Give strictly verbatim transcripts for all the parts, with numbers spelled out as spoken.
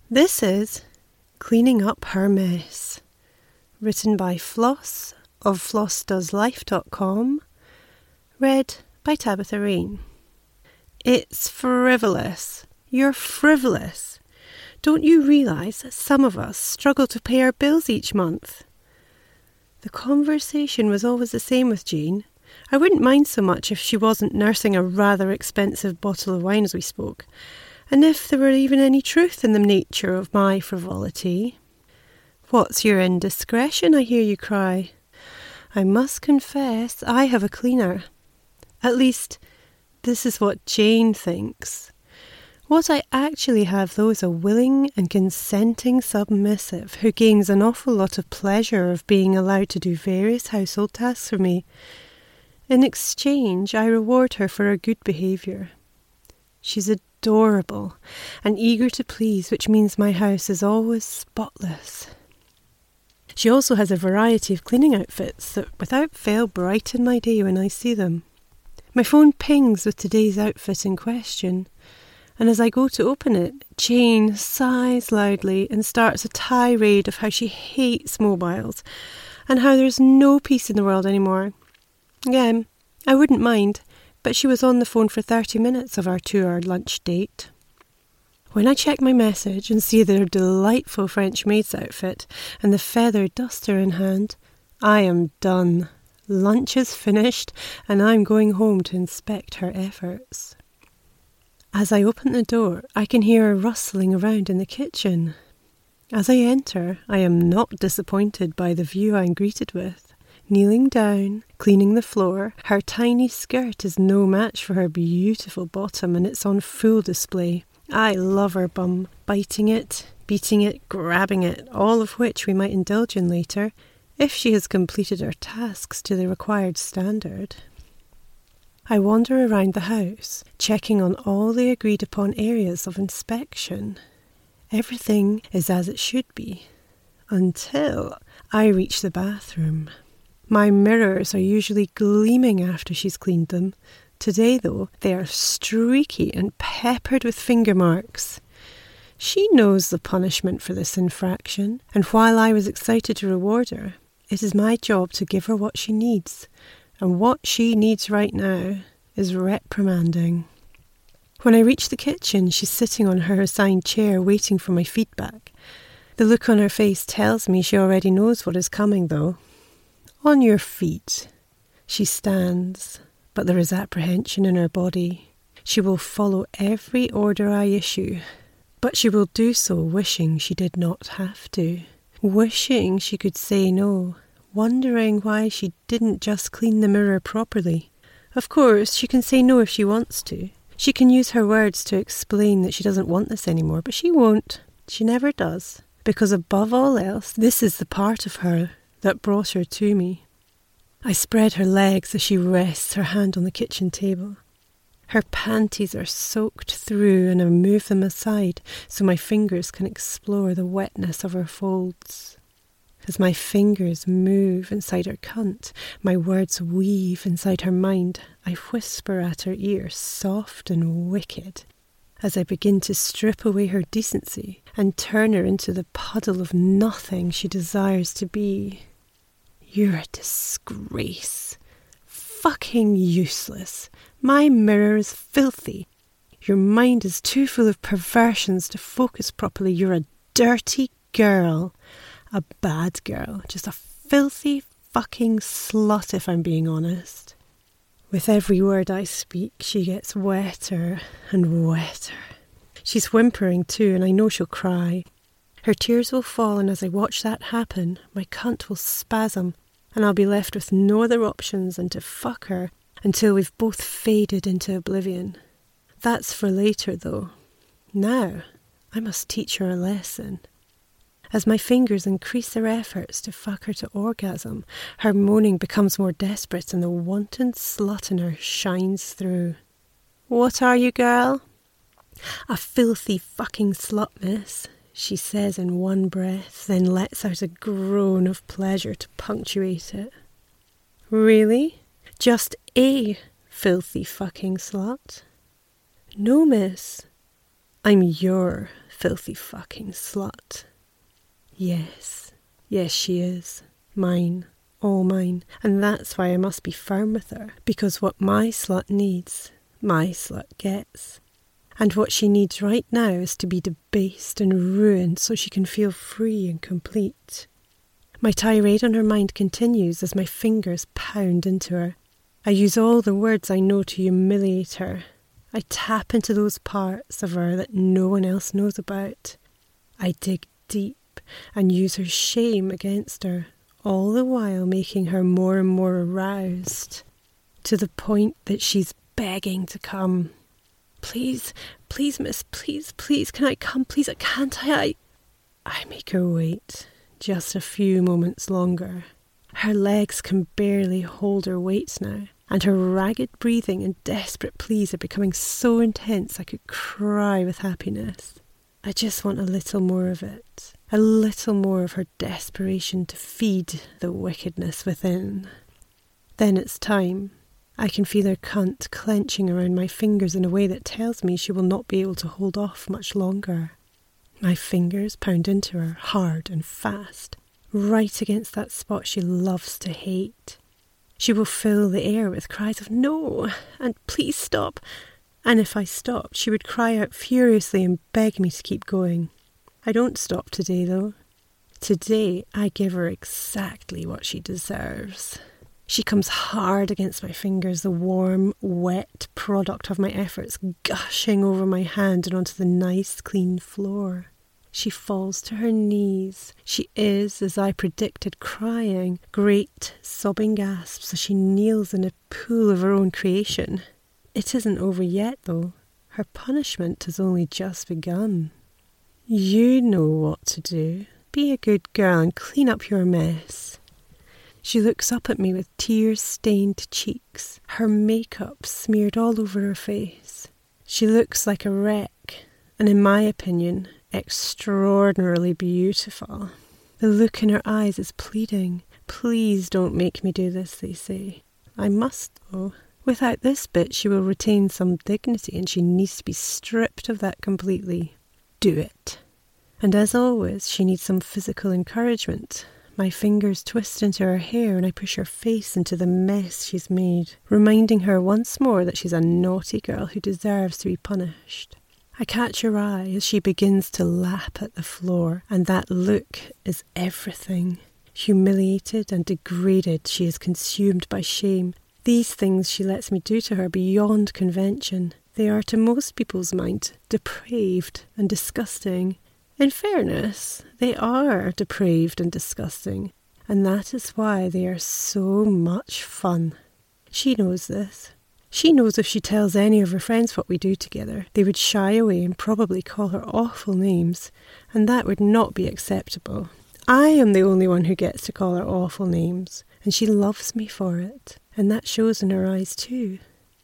This is Cleaning Up Her Mess, written by Floss of floss does life dot com, read by Tabitha Rain. It's frivolous. You're frivolous. Don't you realise that some of us struggle to pay our bills each month? The conversation was always the same with Jane. I wouldn't mind so much if she wasn't nursing a rather expensive bottle of wine as we spoke, and if there were even any truth in the nature of my frivolity. What's your indiscretion, I hear you cry? I must confess I have a cleaner. At least, this is what Jane thinks. What I actually have, though, is a willing and consenting submissive who gains an awful lot of pleasure of being allowed to do various household tasks for me. In exchange, I reward her for her good behaviour. She's adorable and eager to please, which means my house is always spotless. She also has a variety of cleaning outfits that without fail brighten my day when I see them. My phone pings with today's outfit in question, and as I go to open it, Jane sighs loudly and starts a tirade of how she hates mobiles and how there's no peace in the world anymore. Again, I wouldn't mind, but she was on the phone for thirty minutes of our two-hour lunch date. When I check my message and see their delightful French maid's outfit and the feather duster in hand, I am done. Lunch is finished, and I'm going home to inspect her efforts. As I open the door, I can hear her rustling around in the kitchen. As I enter, I am not disappointed by the view I'm greeted with. Kneeling down, cleaning the floor, her tiny skirt is no match for her beautiful bottom, and it's on full display. I love her bum, biting it, beating it, grabbing it, all of which we might indulge in later, if she has completed her tasks to the required standard. I wander around the house, checking on all the agreed-upon areas of inspection. Everything is as it should be, until I reach the bathroom. My mirrors are usually gleaming after she's cleaned them. Today, though, they are streaky and peppered with finger marks. She knows the punishment for this infraction, and while I was excited to reward her, it is my job to give her what she needs, and what she needs right now is reprimanding. When I reach the kitchen, she's sitting on her assigned chair waiting for my feedback. The look on her face tells me she already knows what is coming, though. On your feet. She stands, but there is apprehension in her body. She will follow every order I issue, but she will do so wishing she did not have to, wishing she could say no, wondering why she didn't just clean the mirror properly. Of course, she can say no if she wants to. She can use her words to explain that she doesn't want this anymore, but she won't. She never does, because above all else, this is the part of her that brought her to me. I spread her legs as she rests her hand on the kitchen table. Her panties are soaked through, and I move them aside so my fingers can explore the wetness of her folds. As my fingers move inside her cunt, my words weave inside her mind. I whisper at her ear, soft and wicked, as I begin to strip away her decency and turn her into the puddle of nothing she desires to be. You're a disgrace. Fucking useless. My mirror is filthy. Your mind is too full of perversions to focus properly. You're a dirty girl. A bad girl. Just a filthy fucking slut, if I'm being honest. With every word I speak, she gets wetter and wetter. She's whimpering too, and I know she'll cry. Her tears will fall, and as I watch that happen, my cunt will spasm, and I'll be left with no other options than to fuck her until we've both faded into oblivion. That's for later, though. Now, I must teach her a lesson. As my fingers increase their efforts to fuck her to orgasm, her moaning becomes more desperate and the wanton slut in her shines through. What are you, girl? A filthy fucking slut, miss, she says in one breath, then lets out a groan of pleasure to punctuate it. Really? Just a filthy fucking slut? No, miss. I'm your filthy fucking slut. Yes, yes she is. Mine, all mine. And that's why I must be firm with her, because what my slut needs, my slut gets. And what she needs right now is to be debased and ruined so she can feel free and complete. My tirade on her mind continues as my fingers pound into her. I use all the words I know to humiliate her. I tap into those parts of her that no one else knows about. I dig deep and use her shame against her, all the while making her more and more aroused, to the point that she's begging to come. Please, please, miss, please, please, can I come, please, can't I? I, I make her wait just a few moments longer. Her legs can barely hold her weight now, and her ragged breathing and desperate pleas are becoming so intense I could cry with happiness. I just want a little more of it, a little more of her desperation to feed the wickedness within. Then it's time. I can feel her cunt clenching around my fingers in a way that tells me she will not be able to hold off much longer. My fingers pound into her, hard and fast, right against that spot she loves to hate. She will fill the air with cries of no, and please stop. And if I stopped, she would cry out furiously and beg me to keep going. I don't stop today, though. Today, I give her exactly what she deserves. She comes hard against my fingers, the warm, wet product of my efforts gushing over my hand and onto the nice, clean floor. She falls to her knees. She is, as I predicted, crying, great sobbing gasps as she kneels in a pool of her own creation. It isn't over yet, though. Her punishment has only just begun. You know what to do. Be a good girl and clean up your mess. She looks up at me with tear-stained cheeks, her makeup smeared all over her face. She looks like a wreck, and in my opinion, extraordinarily beautiful. The look in her eyes is pleading. Please don't make me do this, they say. I must, though. Without this bit, she will retain some dignity, and she needs to be stripped of that completely. Do it. And as always, she needs some physical encouragement. My fingers twist into her hair and I push her face into the mess she's made, reminding her once more that she's a naughty girl who deserves to be punished. I catch her eye as she begins to lap at the floor, and that look is everything. Humiliated and degraded, she is consumed by shame. These things she lets me do to her beyond convention. They are to most people's mind depraved and disgusting. In fairness, they are depraved and disgusting, and that is why they are so much fun. She knows this. She knows if she tells any of her friends what we do together, they would shy away and probably call her awful names, and that would not be acceptable. I am the only one who gets to call her awful names, and she loves me for it, and that shows in her eyes too.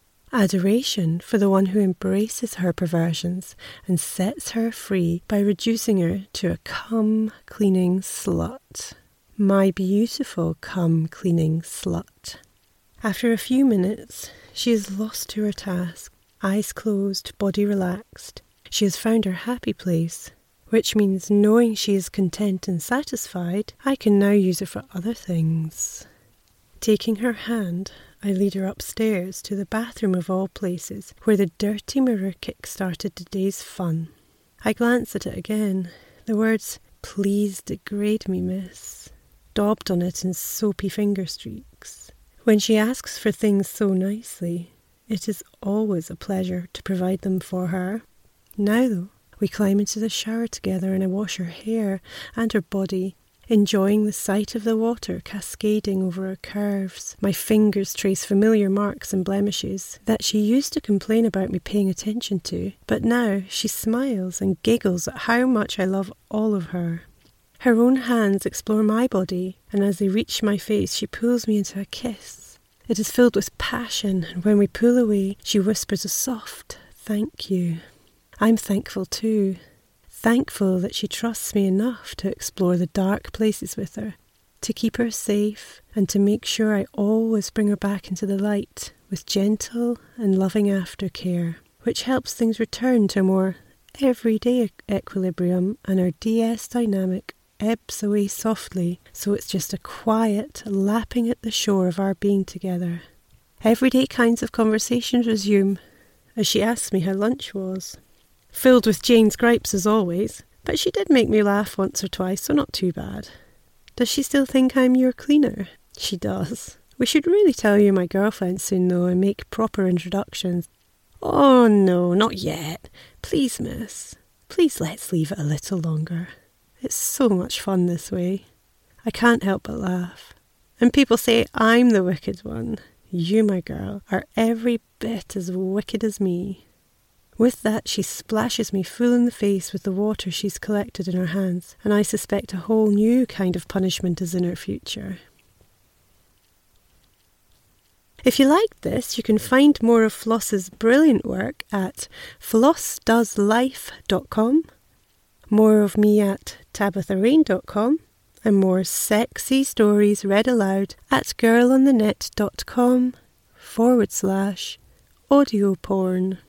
Adoration for the one who embraces her perversions and sets her free by reducing her to a cum-cleaning slut. My beautiful cum-cleaning slut. After a few minutes, she is lost to her task, eyes closed, body relaxed. She has found her happy place, which means knowing she is content and satisfied, I can now use her for other things. Taking her hand, I lead her upstairs to the bathroom of all places, where the dirty mirror kick-started the day's fun. I glance at it again. The words, "Please degrade me, miss," daubed on it in soapy finger streaks. When she asks for things so nicely, it is always a pleasure to provide them for her. Now, though, we climb into the shower together and I wash her hair and her body, enjoying the sight of the water cascading over her curves. My fingers trace familiar marks and blemishes that she used to complain about me paying attention to, but now she smiles and giggles at how much I love all of her. Her own hands explore my body, and as they reach my face, she pulls me into a kiss. It is filled with passion, and when we pull away, she whispers a soft "thank you." I'm thankful too. Thankful that she trusts me enough to explore the dark places with her, to keep her safe, and to make sure I always bring her back into the light with gentle and loving aftercare, which helps things return to a more everyday e- equilibrium, and our D S dynamic ebbs away softly, so it's just a quiet lapping at the shore of our being together. Everyday kinds of conversations resume, as she asks me how lunch was. Filled with Jane's gripes as always, but she did make me laugh once or twice, so not too bad. Does she still think I'm your cleaner? She does. We should really tell you my girlfriend soon, though, and make proper introductions. Oh, no, not yet. Please, miss. Please let's leave it a little longer. It's so much fun this way. I can't help but laugh. And people say I'm the wicked one. You, my girl, are every bit as wicked as me. With that, she splashes me full in the face with the water she's collected in her hands, and I suspect a whole new kind of punishment is in her future. If you liked this, you can find more of Floss's brilliant work at floss does life dot com, more of me at tabitha rain dot com, and more sexy stories read aloud at girlonthenet.com forward slash audio porn.